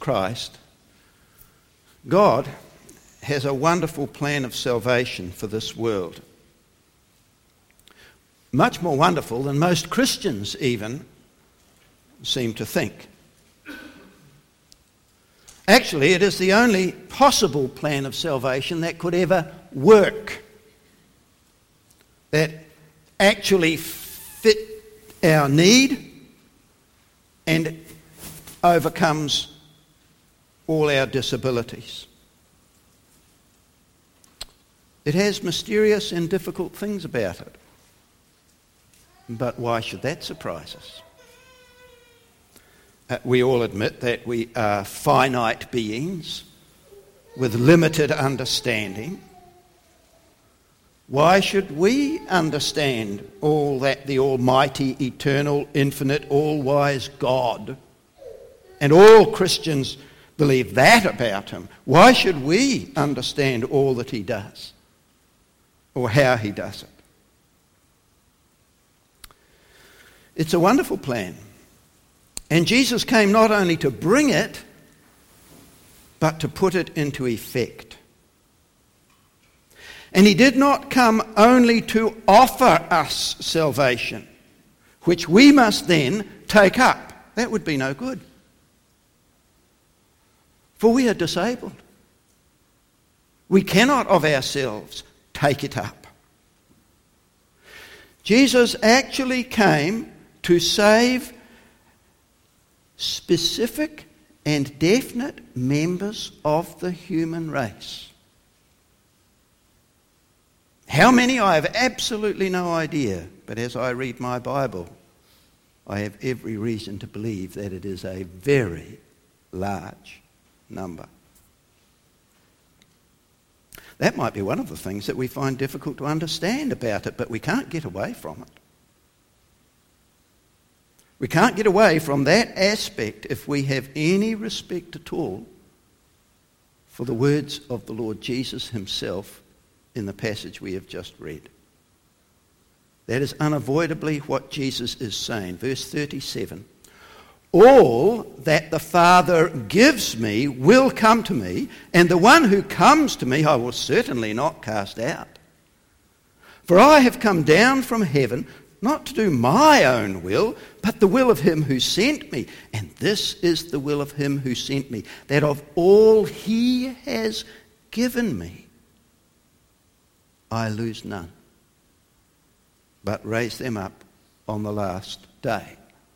Christ, God has a wonderful plan of salvation for this world. Much more wonderful than most Christians even seem to think. Actually, it is the only possible plan of salvation that could ever work, that actually fit our need and overcomes all our disabilities. It has mysterious and difficult things about it. But why should that surprise us? We all admit that we are finite beings with limited understanding. Why should we understand all that the almighty, eternal, infinite, all-wise God, and all Christians believe that about him, why should we understand all that he does or how he does it? It's a wonderful plan. And Jesus came not only to bring it, but to put it into effect. And he did not come only to offer us salvation, which we must then take up. That would be no good. For we are disabled. We cannot of ourselves take it up. Jesus actually came to save specific and definite members of the human race. How many, I have absolutely no idea, but as I read my Bible, I have every reason to believe that it is a very large number. That might be one of the things that we find difficult to understand about it, but we can't get away from it. We can't get away from that aspect if we have any respect at all for the words of the Lord Jesus himself in the passage we have just read. That is unavoidably what Jesus is saying. Verse 37, all that the Father gives me will come to me, and the one who comes to me I will certainly not cast out. For I have come down from heaven not to do my own will, but the will of him who sent me. And this is the will of him who sent me, that of all he has given me, I lose none, but raise them up on the last day.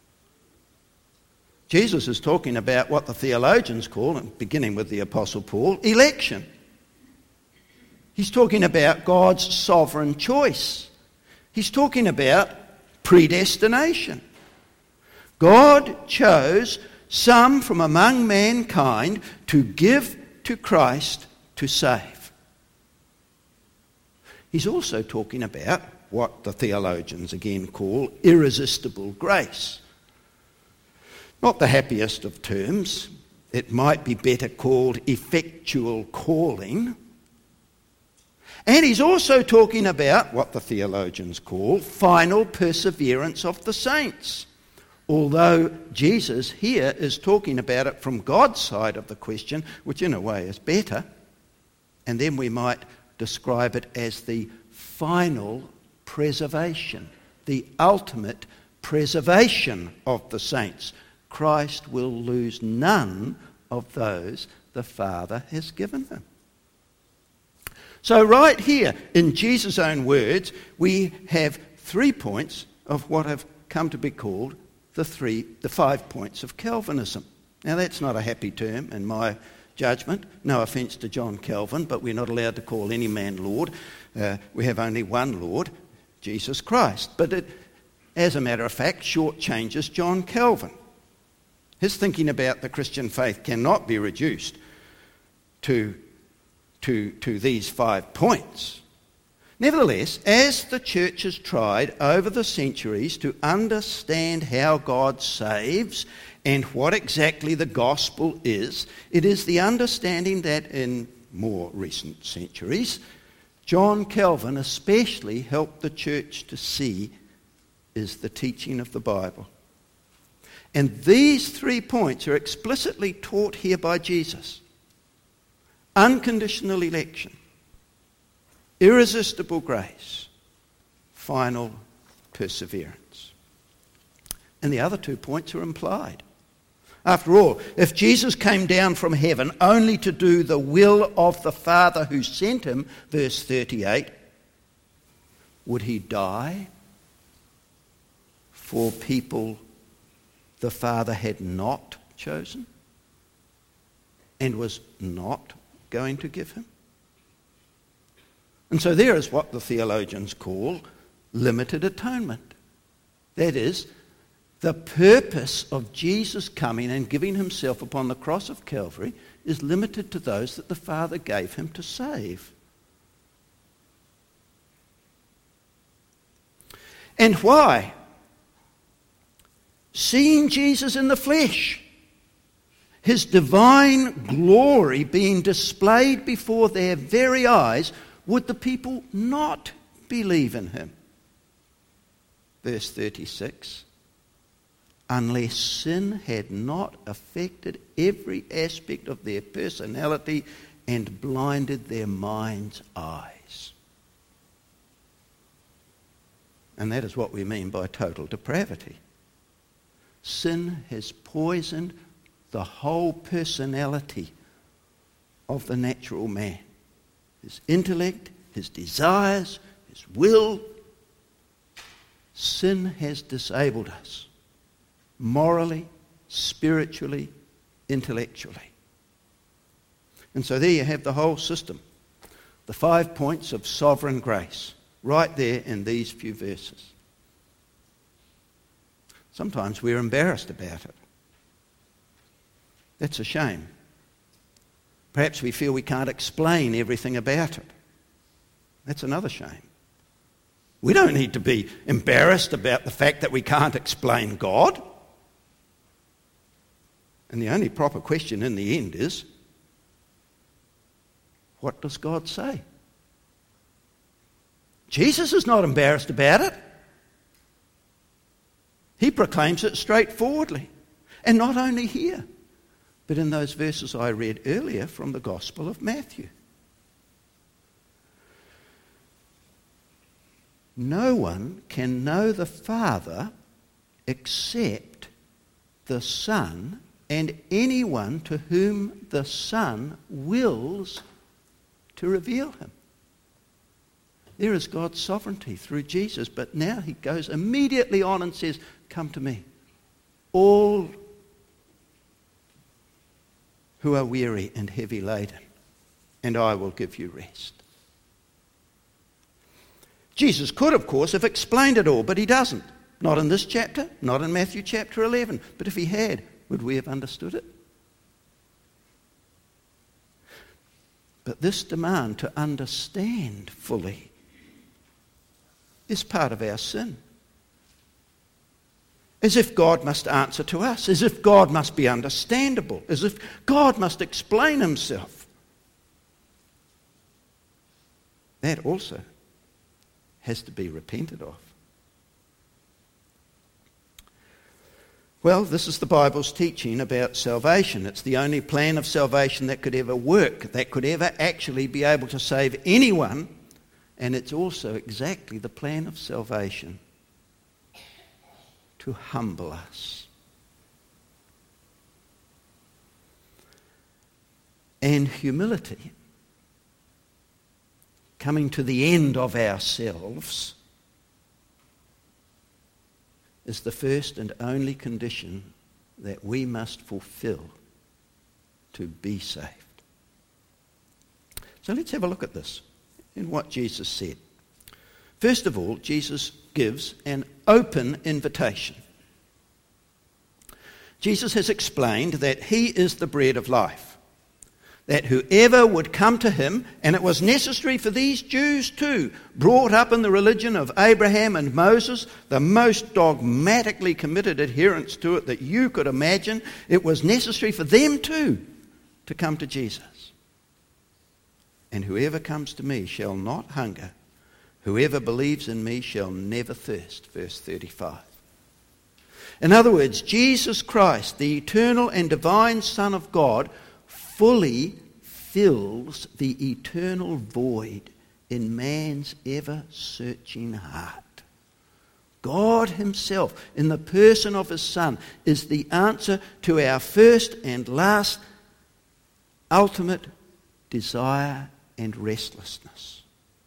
Jesus is talking about what the theologians call, beginning with the Apostle Paul, election. He's talking about God's sovereign choice. He's talking about predestination. God chose some from among mankind to give to Christ to save. He's also talking about what the theologians again call irresistible grace. Not the happiest of terms. It might be better called effectual calling. And he's also talking about what the theologians call final perseverance of the saints. Although Jesus here is talking about it from God's side of the question, which in a way is better. And then we might describe it as the final preservation, the ultimate preservation of the saints. Christ will lose none of those the Father has given him. So right here, in Jesus' own words, we have 3 points of what have come to be called the 5 points of Calvinism. Now that's not a happy term in my judgment. No offence to John Calvin, but we're not allowed to call any man Lord. We have only one Lord, Jesus Christ. But it, as a matter of fact, shortchanges John Calvin. His thinking about the Christian faith cannot be reduced to these 5 points. Nevertheless, as the church has tried over the centuries to understand how God saves and what exactly the gospel is, it is the understanding that in more recent centuries, John Calvin especially helped the church to see is the teaching of the Bible. And these 3 points are explicitly taught here by Jesus. Unconditional election, irresistible grace, final perseverance. And the other 2 points are implied. After all, if Jesus came down from heaven only to do the will of the Father who sent him, verse 38, would he die for people the Father had not chosen and was not going to give him? And so there is what the theologians call limited atonement. That is, the purpose of Jesus coming and giving himself upon the cross of Calvary is limited to those that the Father gave him to save. And why? Seeing Jesus in the flesh, his divine glory being displayed before their very eyes, would the people not believe in him? Verse 36. Unless sin had not affected every aspect of their personality and blinded their mind's eyes. And that is what we mean by total depravity. Sin has poisoned the whole personality of the natural man. His intellect, his desires, his will. Sin has disabled us. Morally, spiritually, intellectually. And so there you have the whole system. The 5 points of sovereign grace, right there in these few verses. Sometimes we're embarrassed about it. That's a shame. Perhaps we feel we can't explain everything about it. That's another shame. We don't need to be embarrassed about the fact that we can't explain God. And the only proper question in the end is, what does God say? Jesus is not embarrassed about it. He proclaims it straightforwardly. And not only here, but in those verses I read earlier from the Gospel of Matthew. No one can know the Father except the Son and anyone to whom the Son wills to reveal him. There is God's sovereignty through Jesus, but now he goes immediately on and says, come to me, all who are weary and heavy laden, and I will give you rest. Jesus could, of course, have explained it all, but he doesn't. Not in this chapter, not in Matthew chapter 11. But if he had, would we have understood it? But this demand to understand fully is part of our sin. As if God must answer to us, as if God must be understandable, as if God must explain himself. That also has to be repented of. Well, this is the Bible's teaching about salvation. It's the only plan of salvation that could ever work, that could ever actually be able to save anyone. And it's also exactly the plan of salvation to humble us. And humility, coming to the end of ourselves, is the first and only condition that we must fulfill to be saved. So let's have a look at this in what Jesus said. First of all, Jesus gives an open invitation. Jesus has explained that he is the bread of life, that whoever would come to him, and it was necessary for these Jews too, brought up in the religion of Abraham and Moses, the most dogmatically committed adherents to it that you could imagine, it was necessary for them too to come to Jesus. And whoever comes to me shall not hunger. Whoever believes in me shall never thirst. Verse 35. In other words, Jesus Christ, the eternal and divine Son of God, fully fills the eternal void in man's ever-searching heart. God himself, in the person of his Son, is the answer to our first and last ultimate desire and restlessness.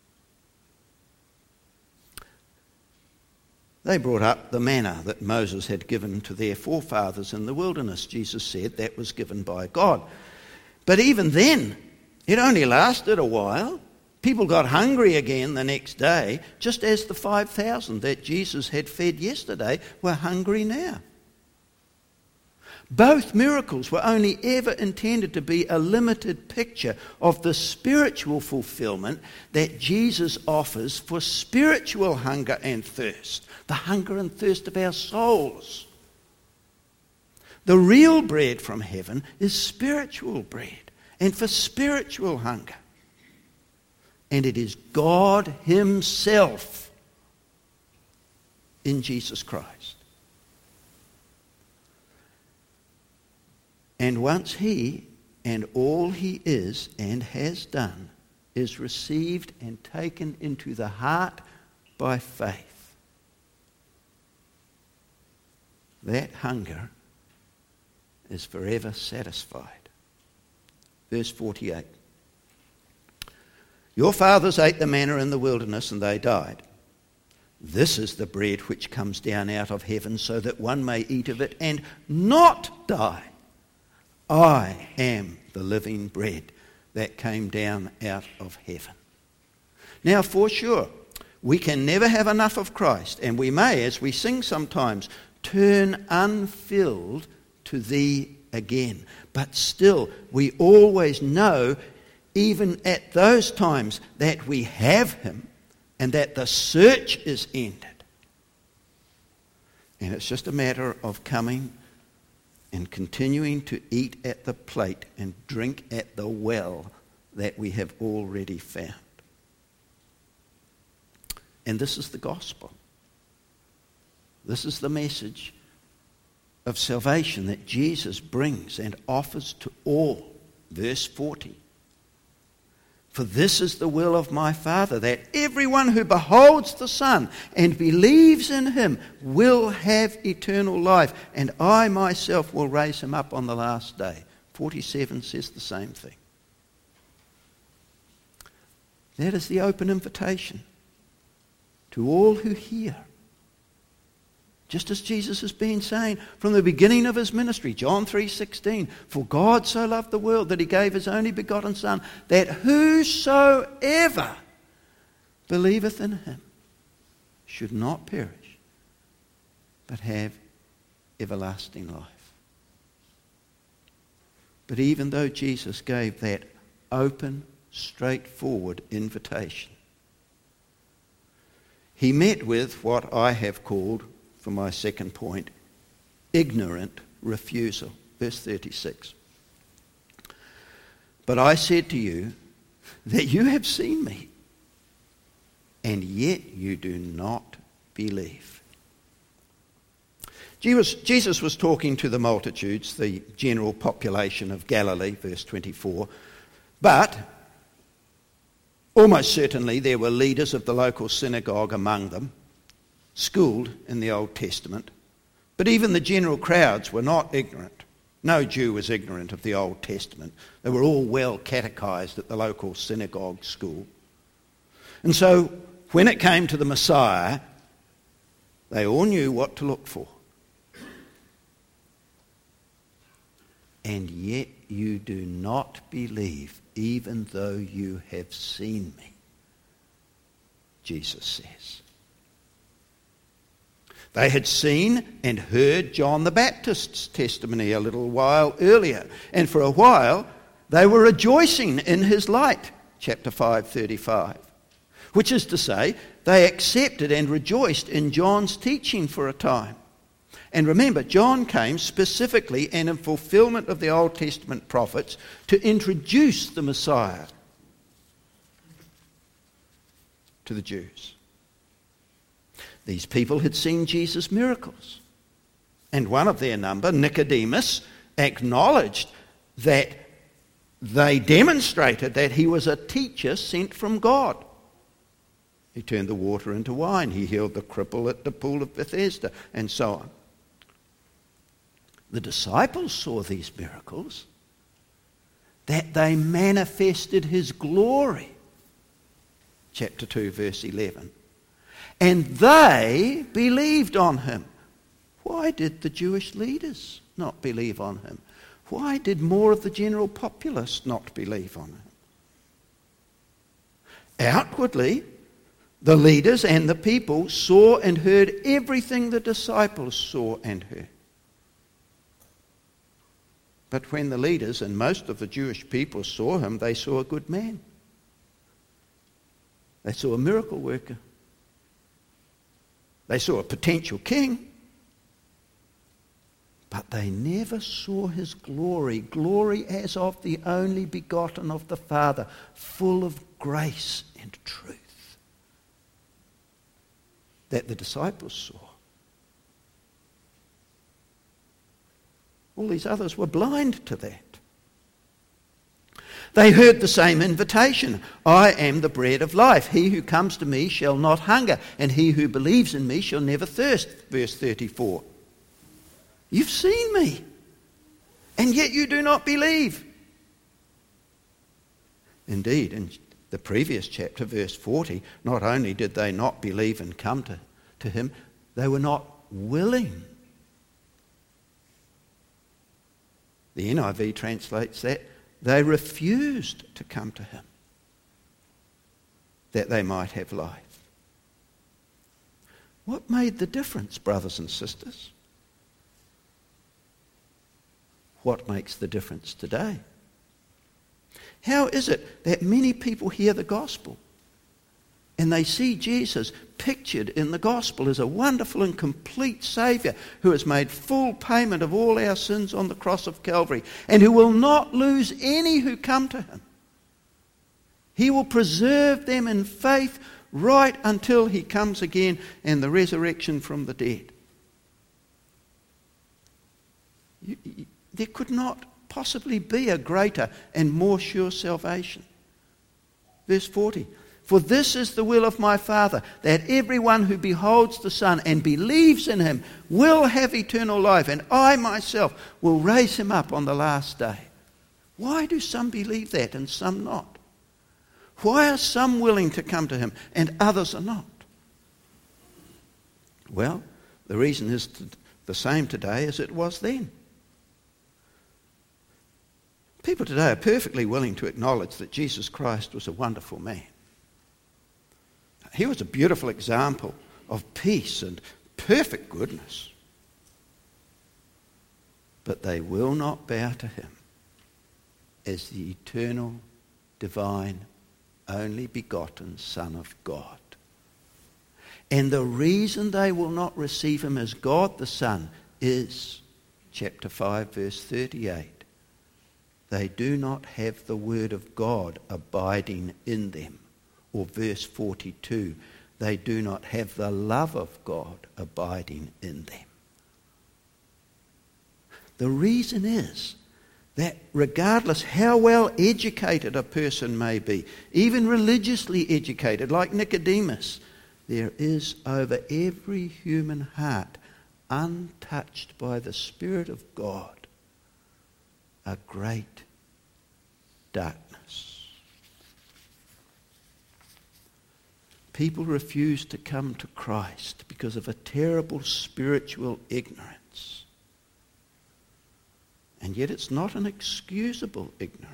They brought up the manna that Moses had given to their forefathers in the wilderness. Jesus said that was given by God. But even then, it only lasted a while. People got hungry again the next day, just as the 5,000 that Jesus had fed yesterday were hungry now. Both miracles were only ever intended to be a limited picture of the spiritual fulfillment that Jesus offers for spiritual hunger and thirst, the hunger and thirst of our souls. The real bread from heaven is spiritual bread and for spiritual hunger. And it is God himself in Jesus Christ. And once he and all he is and has done is received and taken into the heart by faith, that hunger is forever satisfied. Verse 48. Your fathers ate the manna in the wilderness and they died. This is the bread which comes down out of heaven so that one may eat of it and not die. I am the living bread that came down out of heaven. Now, for sure, we can never have enough of Christ, and we may, as we sing sometimes, turn unfilled to thee again. But still, we always know, even at those times, that we have him and that the search is ended. And it's just a matter of coming and continuing to eat at the plate and drink at the well that we have already found. And this is the gospel. This is the message of salvation that Jesus brings and offers to all. Verse 40. For this is the will of my Father, that everyone who beholds the Son and believes in him will have eternal life, and I myself will raise him up on the last day. 47 says the same thing. That is the open invitation to all who hear. Just as Jesus has been saying from the beginning of his ministry, John 3:16, for God so loved the world that he gave his only begotten Son, that whosoever believeth in him should not perish, but have everlasting life. But even though Jesus gave that open, straightforward invitation, he met with what I have called, for my second point, ignorant refusal. Verse 36. But I said to you that you have seen me, and yet you do not believe. Jesus was talking to the multitudes, the general population of Galilee, verse 24, but almost certainly there were leaders of the local synagogue among them, schooled in the Old Testament, but even the general crowds were not ignorant. No Jew was ignorant of the Old Testament. They were all well catechized at the local synagogue school. And so when it came to the Messiah, they all knew what to look for. And yet you do not believe, even though you have seen me, Jesus says. They had seen and heard John the Baptist's testimony a little while earlier, and for a while they were rejoicing in his light, chapter 5:35, which is to say, they accepted and rejoiced in John's teaching for a time. And remember, John came specifically and in fulfillment of the Old Testament prophets to introduce the Messiah to the Jews. These people had seen Jesus' miracles. And one of their number, Nicodemus, acknowledged that they demonstrated that he was a teacher sent from God. He turned the water into wine. He healed the cripple at the pool of Bethesda, and so on. The disciples saw these miracles, that they manifested his glory. Chapter 2, verse 11. And they believed on him. Why did the Jewish leaders not believe on him? Why did more of the general populace not believe on him? Outwardly, the leaders and the people saw and heard everything the disciples saw and heard. But when the leaders and most of the Jewish people saw him, they saw a good man. They saw a miracle worker. They saw a potential king. But they never saw his glory, glory as of the only begotten of the Father, full of grace and truth, that the disciples saw. All these others were blind to that. They heard the same invitation. I am the bread of life. He who comes to me shall not hunger, and he who believes in me shall never thirst. Verse 34. You've seen me, and yet you do not believe. Indeed, in the previous chapter, verse 40, not only did they not believe and come to him, they were not willing. The NIV translates that they refused to come to him, that they might have life. What made the difference, brothers and sisters? What makes the difference today? How is it that many people hear the gospel and they see Jesus pictured in the gospel as a wonderful and complete Saviour who has made full payment of all our sins on the cross of Calvary and who will not lose any who come to him? He will preserve them in faith right until he comes again and the resurrection from the dead. There could not possibly be a greater and more sure salvation. Verse 40. For this is the will of my Father, that everyone who beholds the Son and believes in him will have eternal life, and I myself will raise him up on the last day. Why do some believe that and some not? Why are some willing to come to him and others are not? Well, the reason is the same today as it was then. People today are perfectly willing to acknowledge that Jesus Christ was a wonderful man. He was a beautiful example of peace and perfect goodness. But they will not bow to him as the eternal, divine, only begotten Son of God. And the reason they will not receive him as God the Son is, chapter 5, verse 38, they do not have the word of God abiding in them. Or verse 42, they do not have the love of God abiding in them. The reason is that regardless how well educated a person may be, even religiously educated like Nicodemus, there is over every human heart, untouched by the Spirit of God, a great darkness. People refuse to come to Christ because of a terrible spiritual ignorance. And yet it's not an excusable ignorance.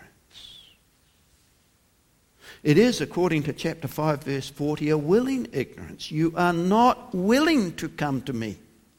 It is, according to chapter 5, verse 40, a willing ignorance. You are not willing to come to me.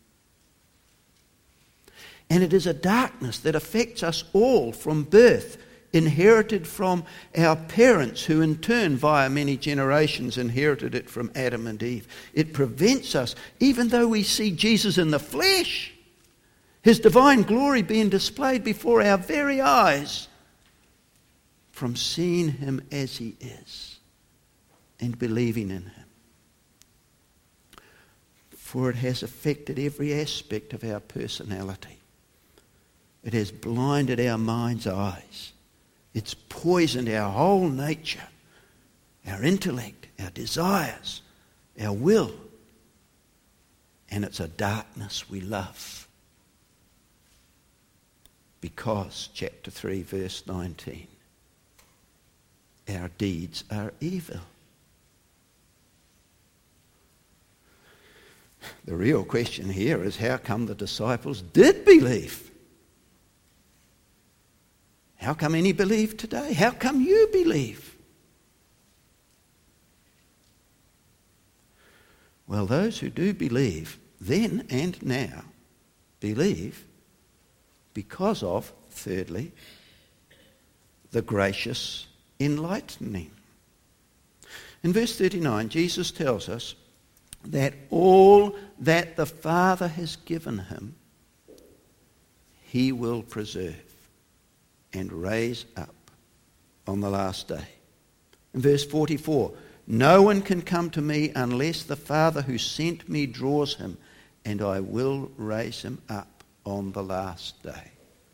And it is a darkness that affects us all from birth, inherited from our parents, who in turn, via many generations, inherited it from Adam and Eve. It prevents us, even though we see Jesus in the flesh, his divine glory being displayed before our very eyes, from seeing him as he is and believing in him. for it has affected every aspect of our personality. It has blinded our mind's eyes. It's poisoned our whole nature, our intellect, our desires, our will. And it's a darkness we love. Because, chapter 3, verse 19, our deeds are evil. The real question here is, how come the disciples did believe? How come any believe today? How come you believe? Well, those who do believe then and now believe because of, thirdly, the gracious enlightening. In verse 39, Jesus tells us that all that the Father has given him, he will preserve and raise up on the last day. In verse 44, no one can come to me unless the Father who sent me draws him, and I will raise him up on the last day.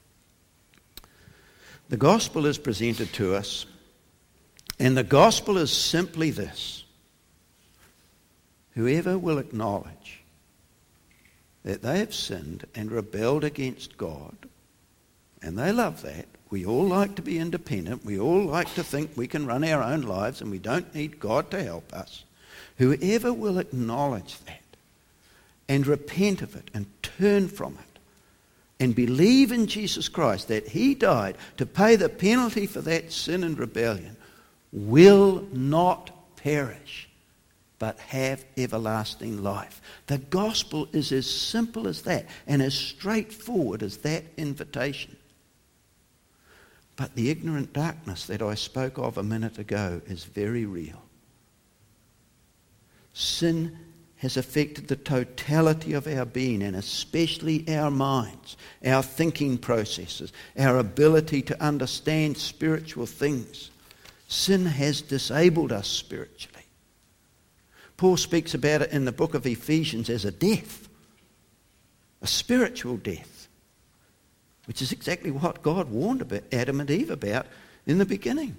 The gospel is presented to us, and the gospel is simply this: whoever will acknowledge that they have sinned and rebelled against God, and they love that. We all like to be independent. We all like to think we can run our own lives and we don't need God to help us. Whoever will acknowledge that and repent of it and turn from it and believe in Jesus Christ, that he died to pay the penalty for that sin and rebellion, will not perish but have everlasting life. The gospel is as simple as that and as straightforward as that invitation. But the ignorant darkness that I spoke of a minute ago is very real. Sin has affected the totality of our being, and especially our minds, our thinking processes, our ability to understand spiritual things. Sin has disabled us spiritually. Paul speaks about it in the book of Ephesians as a death, a spiritual death, which is exactly what God warned about Adam and Eve about in the beginning.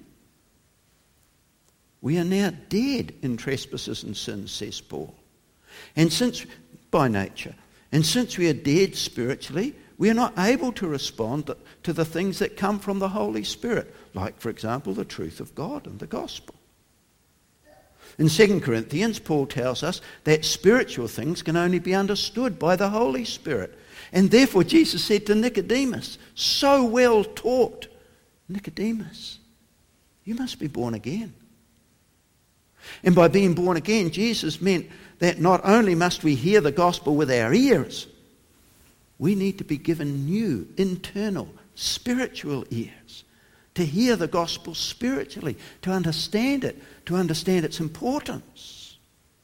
We are now dead in trespasses and sins, says Paul. And since, by nature, and since we are dead spiritually, we are not able to respond to the things that come from the Holy Spirit, like, for example, the truth of God and the gospel. In 2 Corinthians, Paul tells us that spiritual things can only be understood by the Holy Spirit. And therefore Jesus said to Nicodemus, so well taught, Nicodemus, you must be born again. And by being born again, Jesus meant that not only must we hear the gospel with our ears, we need to be given new, internal, spiritual ears to hear the gospel spiritually, to understand its importance.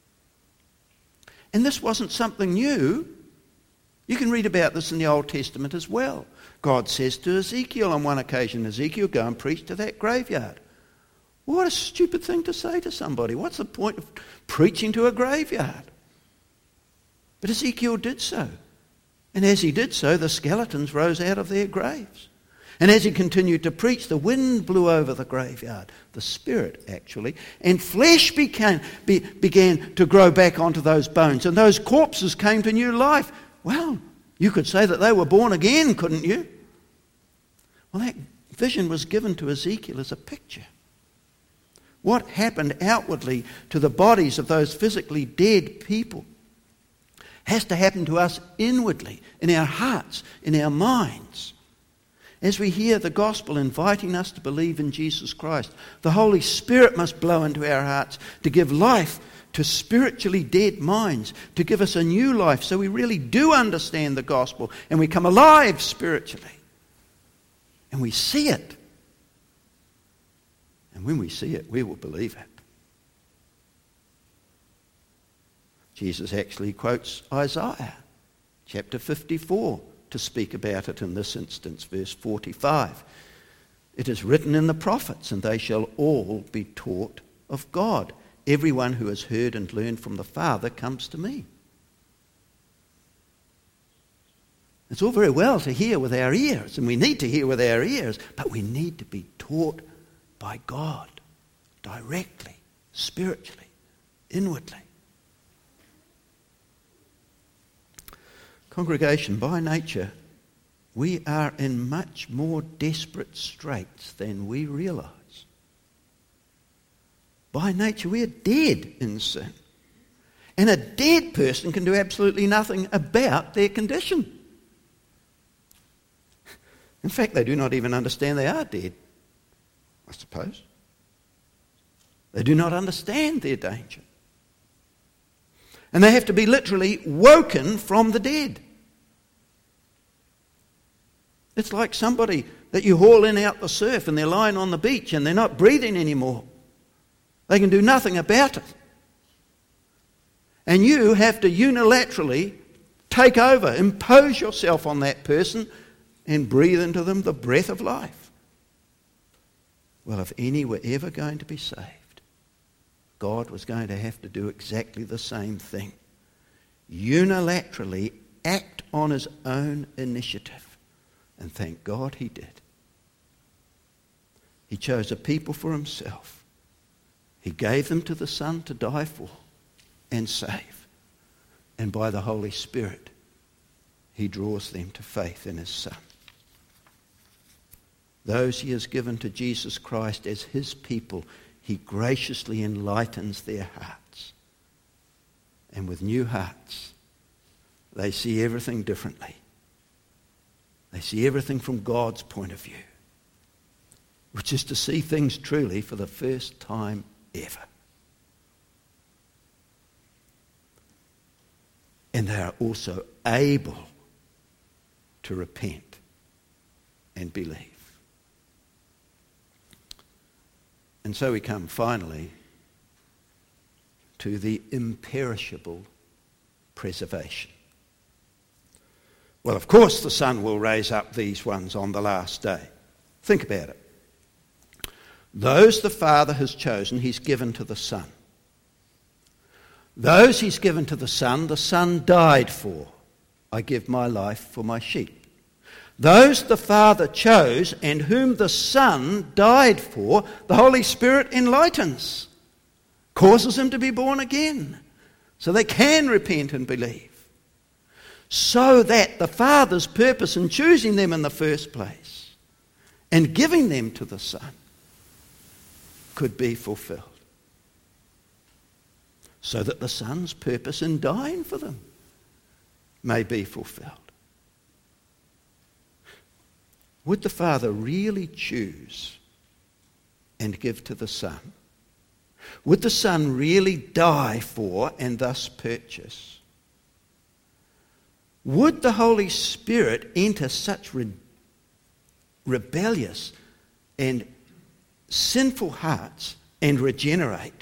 And this wasn't something new. You can read about this in the Old Testament as well. God says to Ezekiel on one occasion, Ezekiel, go and preach to that graveyard. What a stupid thing to say to somebody. What's the point of preaching to a graveyard? But Ezekiel did so. And as he did so, the skeletons rose out of their graves. And as he continued to preach, the wind blew over the graveyard, the spirit actually, and flesh began to grow back onto those bones, and those corpses came to new life. Well, you could say that they were born again, couldn't you? Well, that vision was given to Ezekiel as a picture. What happened outwardly to the bodies of those physically dead people has to happen to us inwardly, in our hearts, in our minds. As we hear the gospel inviting us to believe in Jesus Christ, the Holy Spirit must blow into our hearts to give life to spiritually dead minds, to give us a new life so we really do understand the gospel and we come alive spiritually. And we see it. And when we see it, we will believe it. Jesus actually quotes Isaiah chapter 54 to speak about it in this instance, verse 45. It is written in the prophets, and they shall all be taught of God. Everyone who has heard and learned from the Father comes to me. It's all very well to hear with our ears, and we need to hear with our ears, but we need to be taught by God directly, spiritually, inwardly. Congregation, by nature, we are in much more desperate straits than we realise. By nature, we are dead in sin. And a dead person can do absolutely nothing about their condition. In fact, they do not even understand they are dead, I suppose. They do not understand their danger. And they have to be literally woken from the dead. It's like somebody that you haul in out the surf and they're lying on the beach and they're not breathing anymore. They can do nothing about it. And you have to unilaterally take over, impose yourself on that person and breathe into them the breath of life. Well, if any were ever going to be saved, God was going to have to do exactly the same thing. Unilaterally act on his own initiative. And thank God he did. He chose a people for himself. He gave them to the Son to die for and save. And by the Holy Spirit, he draws them to faith in his Son. Those he has given to Jesus Christ as his people, he graciously enlightens their hearts. And with new hearts, they see everything differently. They see everything from God's point of view, which is to see things truly for the first time ever. And they are also able to repent and believe. And so we come finally to the imperishable preservation. Well, of course the Son will raise up these ones on the last day. Think about it. Those the Father has chosen, he's given to the Son. Those he's given to the Son died for. I give my life for my sheep. Those the Father chose and whom the Son died for, the Holy Spirit enlightens, causes them to be born again, so they can repent and believe. So that the Father's purpose in choosing them in the first place and giving them to the Son could be fulfilled. So that the Son's purpose in dying for them may be fulfilled. Would the Father really choose and give to the Son? Would the Son really die for and thus purchase? Would the Holy Spirit enter such rebellious and sinful hearts and regenerate,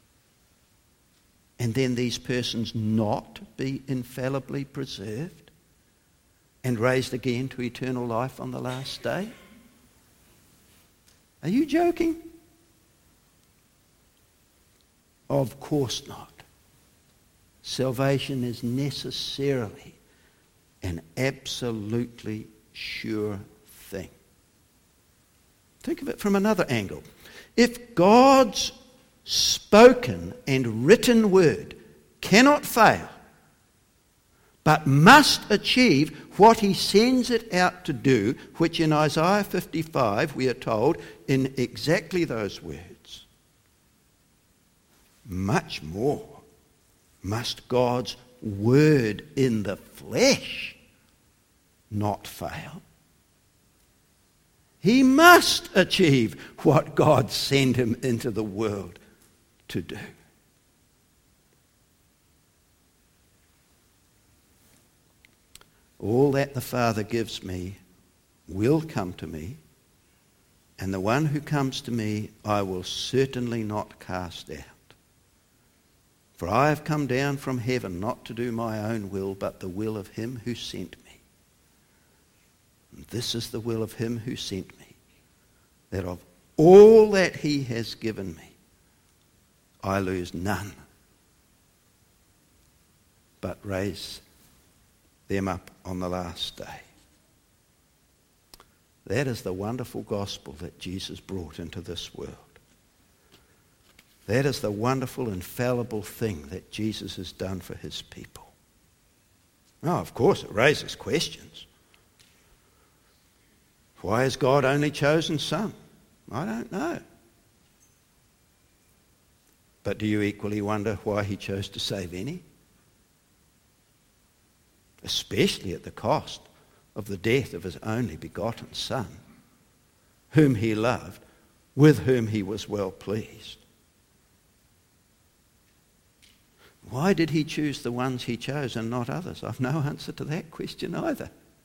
and then these persons not be infallibly preserved and raised again to eternal life on the last day? Are you joking? Of course not. Salvation is necessarily an absolutely sure thing. Think of it from another angle. If God's spoken and written word cannot fail, but must achieve what he sends it out to do, which in Isaiah 55 we are told in exactly those words, much more must God's word in the flesh not fail. He must achieve what God sent him into the world to do. All that the Father gives me will come to me, and the one who comes to me I will certainly not cast out. For I have come down from heaven not to do my own will, but the will of him who sent me. And this is the will of him who sent me, that of all that he has given me, I lose none, but raise them up on the last day. That is the wonderful gospel that Jesus brought into this world. That is the wonderful, infallible thing that Jesus has done for his people. Now, of course, it raises questions. Why has God only chosen some? I don't know. But do you equally wonder why he chose to save any? Especially at the cost of the death of his only begotten Son, whom he loved, with whom he was well pleased. Why did he choose the ones he chose and not others? I've no answer to that question either.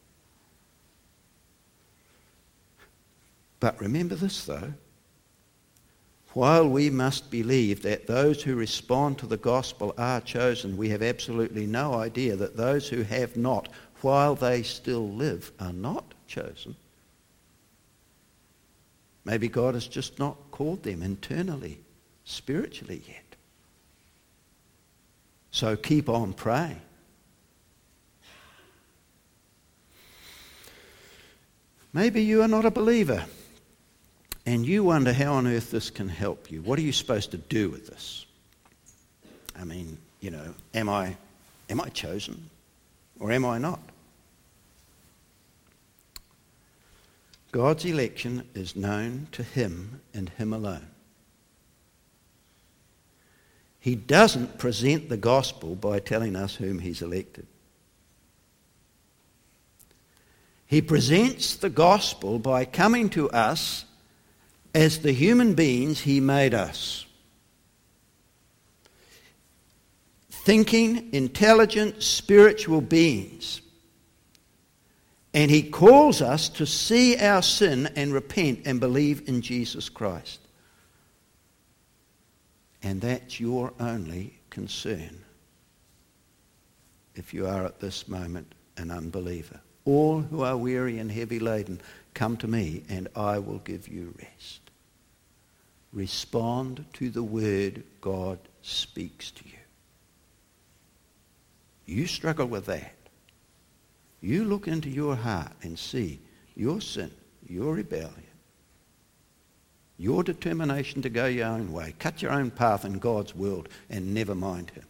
But remember this though, while we must believe that those who respond to the gospel are chosen, we have absolutely no idea that those who have not, while they still live, are not chosen. Maybe God has just not called them internally, spiritually yet. So keep on praying. Maybe you are not a believer and you wonder how on earth this can help you. What are you supposed to do with this? I mean, am I chosen or am I not? God's election is known to him and him alone. He doesn't present the gospel by telling us whom he's elected. He presents the gospel by coming to us as the human beings he made us. Thinking, intelligent, spiritual beings. And he calls us to see our sin and repent and believe in Jesus Christ. And that's your only concern if you are at this moment an unbeliever. All who are weary and heavy laden, come to me and I will give you rest. Respond to the word God speaks to you. You struggle with that. You look into your heart and see your sin, your rebellion, your determination to go your own way, cut your own path in God's world and never mind him.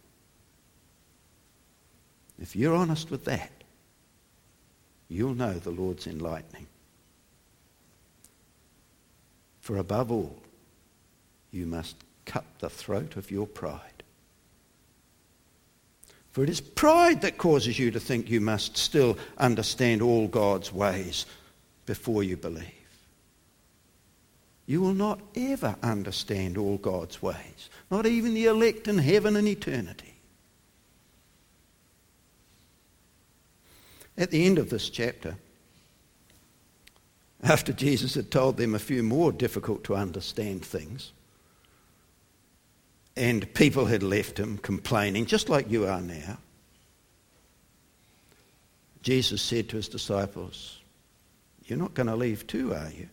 If you're honest with that, you'll know the Lord's enlightening. For above all, you must cut the throat of your pride. For it is pride that causes you to think you must still understand all God's ways before you believe. You will not ever understand all God's ways, not even the elect in heaven and eternity. At the end of this chapter, after Jesus had told them a few more difficult to understand things, and people had left him complaining, just like you are now, Jesus said to his disciples, "You're not going to leave too, are you?"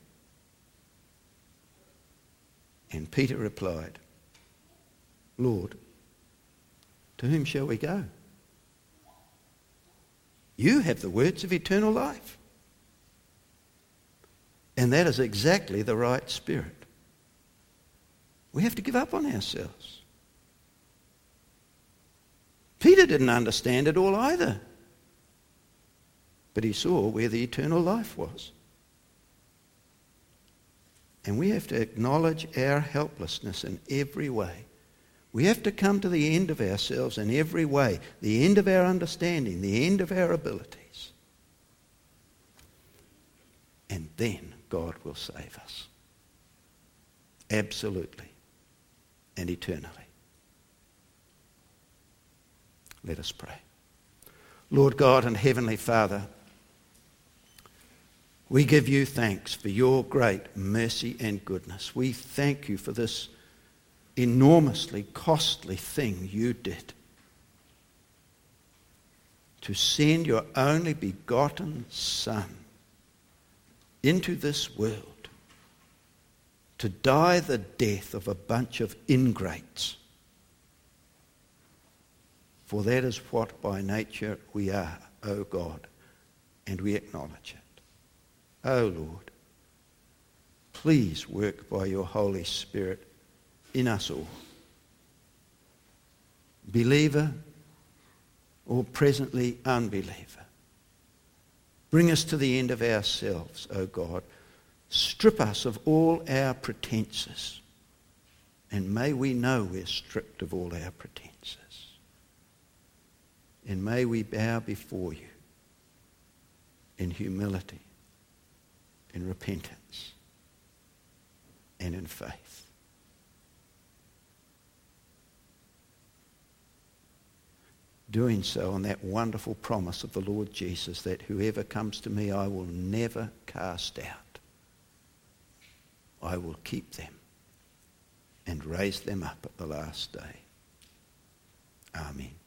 And Peter replied, "Lord, to whom shall we go? You have the words of eternal life." And that is exactly the right spirit. We have to give up on ourselves. Peter didn't understand it all either, but he saw where the eternal life was. And we have to acknowledge our helplessness in every way. We have to come to the end of ourselves in every way, the end of our understanding, the end of our abilities. And then God will save us. Absolutely and eternally. Let us pray. Lord God and Heavenly Father, we give you thanks for your great mercy and goodness. We thank you for this enormously costly thing you did, to send your only begotten Son into this world to die the death of a bunch of ingrates. For that is what by nature we are O God, and we acknowledge it. O Lord, please work by your Holy Spirit in us all. Believer or presently unbeliever. Bring us to the end of ourselves, O God. Strip us of all our pretences. And may we know we're stripped of all our pretences. And may we bow before you in humility, in repentance, and in faith. Doing so on that wonderful promise of the Lord Jesus that whoever comes to me I will never cast out. I will keep them and raise them up at the last day. Amen.